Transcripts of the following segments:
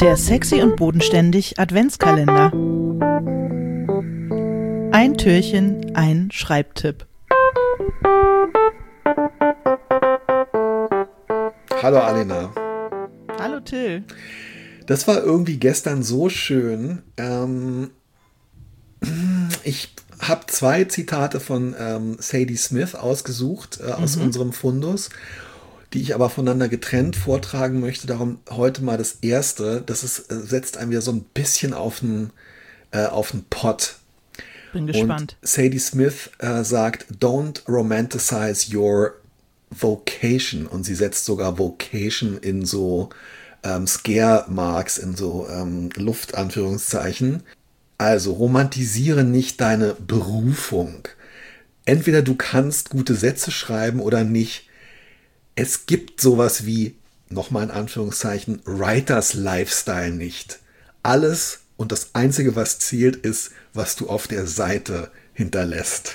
Der sexy und bodenständig Adventskalender. Ein Türchen, ein Schreibtipp. Hallo Alena. Hallo Till. Das war irgendwie gestern so schön. Ich habe 2 Zitate von Sadie Smith ausgesucht aus unserem Fundus, die ich aber voneinander getrennt vortragen möchte. Darum heute mal das erste. Das setzt einem wieder so ein bisschen auf den Pott. Bin gespannt. Und Sadie Smith sagt, don't romanticize your vocation. Und sie setzt sogar Vocation in so Scare Marks, in so Luftanführungszeichen. Also romantisiere nicht deine Berufung. Entweder du kannst gute Sätze schreiben oder nicht. Es gibt sowas wie, nochmal in Anführungszeichen, Writers Lifestyle nicht. Alles und das Einzige, was zählt, ist, was du auf der Seite hinterlässt.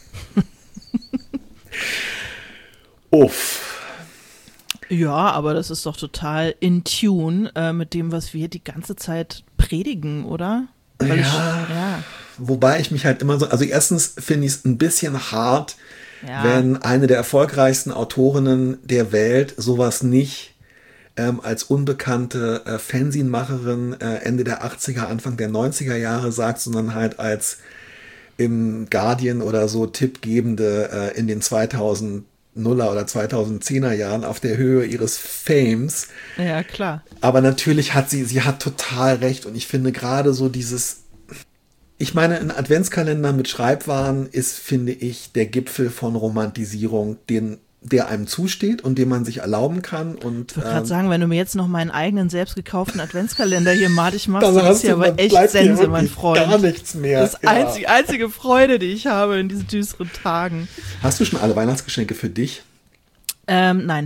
Uff. Ja, aber das ist doch total in Tune mit dem, was wir die ganze Zeit predigen, oder? Ja. Wobei ich mich halt immer so, also erstens finde ich es ein bisschen hart, wenn eine der erfolgreichsten Autorinnen der Welt sowas nicht als unbekannte Fanzinemacherin Ende der 80er, Anfang der 90er Jahre sagt, sondern halt als im Guardian oder so tippgebende in den 2000er oder 2010er Jahren auf der Höhe ihres Fames. Ja, klar. Aber natürlich hat sie hat total recht und ich finde gerade so ich meine, ein Adventskalender mit Schreibwaren ist, finde ich, der Gipfel von Romantisierung, der einem zusteht und den man sich erlauben kann. Und, ich würde gerade sagen, wenn du mir jetzt noch meinen eigenen selbst gekauften Adventskalender hier madig machst, dann ist ja aber echt Sense, mein Freund. Gar nichts mehr. Das ist einzige Freude, die ich habe in diesen düsteren Tagen. Hast du schon alle Weihnachtsgeschenke für dich? Nein.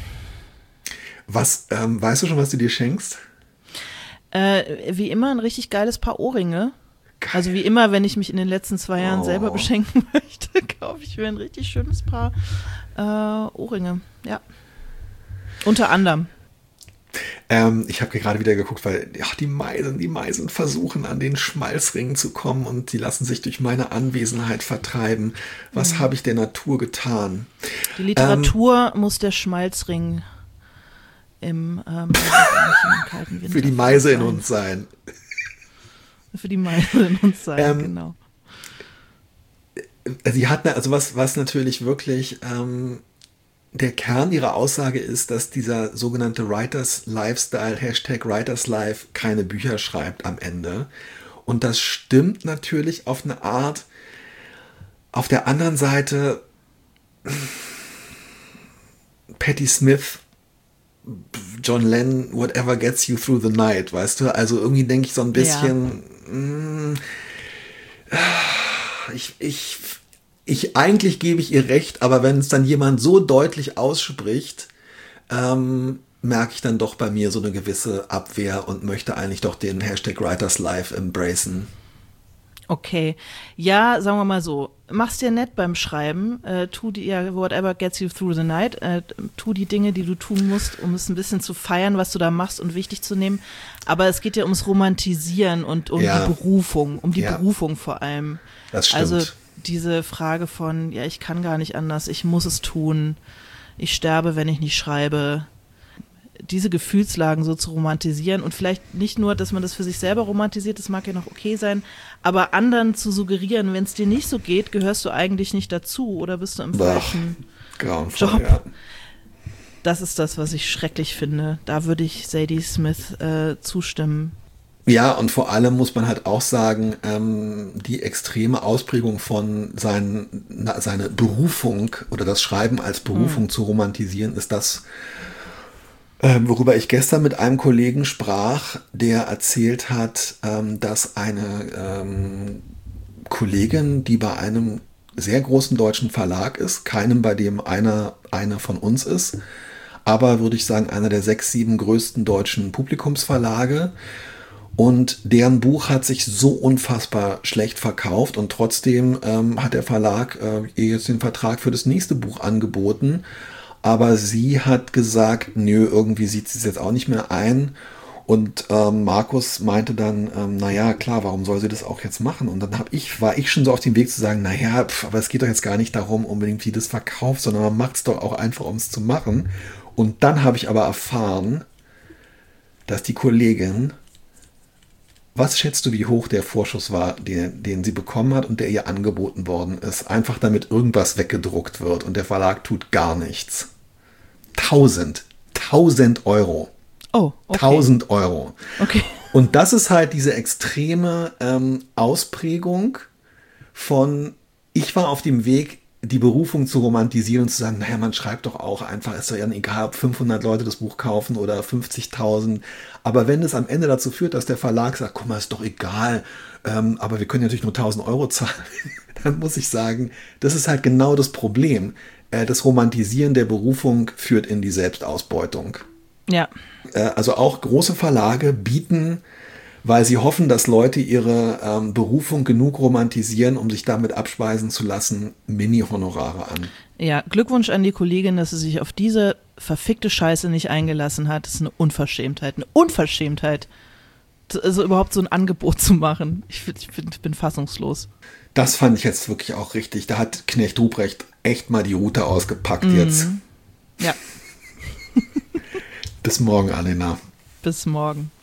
Weißt du schon, was du dir schenkst? Wie immer ein richtig geiles Paar Ohrringe. Geil. Also wie immer, wenn ich mich in den letzten 2 Jahren selber beschenken möchte, kaufe ich mir ein richtig schönes Paar Ohrringe. Ja. Unter anderem. Ich habe gerade wieder geguckt, weil die Meisen versuchen an den Schmalzringen zu kommen und die lassen sich durch meine Anwesenheit vertreiben. Was habe ich der Natur getan? Die Literatur muss der Schmalzring im kalten Winter für die Meise in uns sein. Für die Meise in uns sein, genau. Sie hat, also was natürlich wirklich der Kern ihrer Aussage ist, dass dieser sogenannte Writers Lifestyle, #WritersLife, keine Bücher schreibt am Ende. Und das stimmt natürlich auf eine Art. Auf der anderen Seite Patti Smith, John Lennon, whatever gets you through the night, weißt du? Also irgendwie denke ich so ein bisschen, eigentlich gebe ich ihr recht, aber wenn es dann jemand so deutlich ausspricht, merke ich dann doch bei mir so eine gewisse Abwehr und möchte eigentlich doch den #WritersLife embracen. Okay, ja, sagen wir mal so, mach's dir nett beim Schreiben, tu dir whatever gets you through the night, tu die Dinge, die du tun musst, um es ein bisschen zu feiern, was du da machst und wichtig zu nehmen, aber es geht ja ums Romantisieren und um die Berufung, Berufung vor allem. Das stimmt. Also diese Frage von, ja, ich kann gar nicht anders, ich muss es tun, ich sterbe, wenn ich nicht schreibe, diese Gefühlslagen so zu romantisieren und vielleicht nicht nur, dass man das für sich selber romantisiert, das mag ja noch okay sein, aber anderen zu suggerieren, wenn es dir nicht so geht, gehörst du eigentlich nicht dazu oder bist du im falschen Job. Ja. Das ist das, was ich schrecklich finde. Da würde ich Sadie Smith zustimmen. Ja, und vor allem muss man halt auch sagen, die extreme Ausprägung von seine Berufung oder das Schreiben als Berufung zu romantisieren, ist das, worüber ich gestern mit einem Kollegen sprach, der erzählt hat, dass eine Kollegin, die bei einem sehr großen deutschen Verlag ist, keinem, bei dem einer von uns ist, aber würde ich sagen, einer der 6, 7 größten deutschen Publikumsverlage. Und deren Buch hat sich so unfassbar schlecht verkauft und trotzdem hat der Verlag ihr jetzt den Vertrag für das nächste Buch angeboten. Aber sie hat gesagt, nö, irgendwie sieht sie es jetzt auch nicht mehr ein Und Markus meinte dann, naja, klar, warum soll sie das auch jetzt machen? Und dann war ich schon so auf dem Weg zu sagen, naja, aber es geht doch jetzt gar nicht darum, unbedingt wie das verkauft, sondern man macht es doch auch einfach, um es zu machen. Und dann habe ich aber erfahren, dass die Kollegin, was schätzt du, wie hoch der Vorschuss war, den sie bekommen hat und der ihr angeboten worden ist? Einfach damit irgendwas weggedruckt wird und der Verlag tut gar nichts. 1000 Euro. Oh, okay. 1000 Euro. Okay. Und das ist halt diese extreme Ausprägung von, ich war auf dem Weg, die Berufung zu romantisieren und zu sagen, naja, man schreibt doch auch einfach, ist doch ja egal, ob 500 Leute das Buch kaufen oder 50.000. Aber wenn es am Ende dazu führt, dass der Verlag sagt, guck mal, ist doch egal, aber wir können natürlich nur 1000 Euro zahlen, dann muss ich sagen, das ist halt genau das Problem. Das Romantisieren der Berufung führt in die Selbstausbeutung. Ja. Also auch große Verlage bieten, weil sie hoffen, dass Leute ihre Berufung genug romantisieren, um sich damit abspeisen zu lassen, Mini-Honorare an. Ja, Glückwunsch an die Kollegin, dass sie sich auf diese verfickte Scheiße nicht eingelassen hat. Das ist eine Unverschämtheit. Eine Unverschämtheit. Also überhaupt so ein Angebot zu machen. Ich bin fassungslos. Das fand ich jetzt wirklich auch richtig. Da hat Knecht Ruprecht echt mal die Rute ausgepackt jetzt. Ja. Bis morgen, Alena. Bis morgen.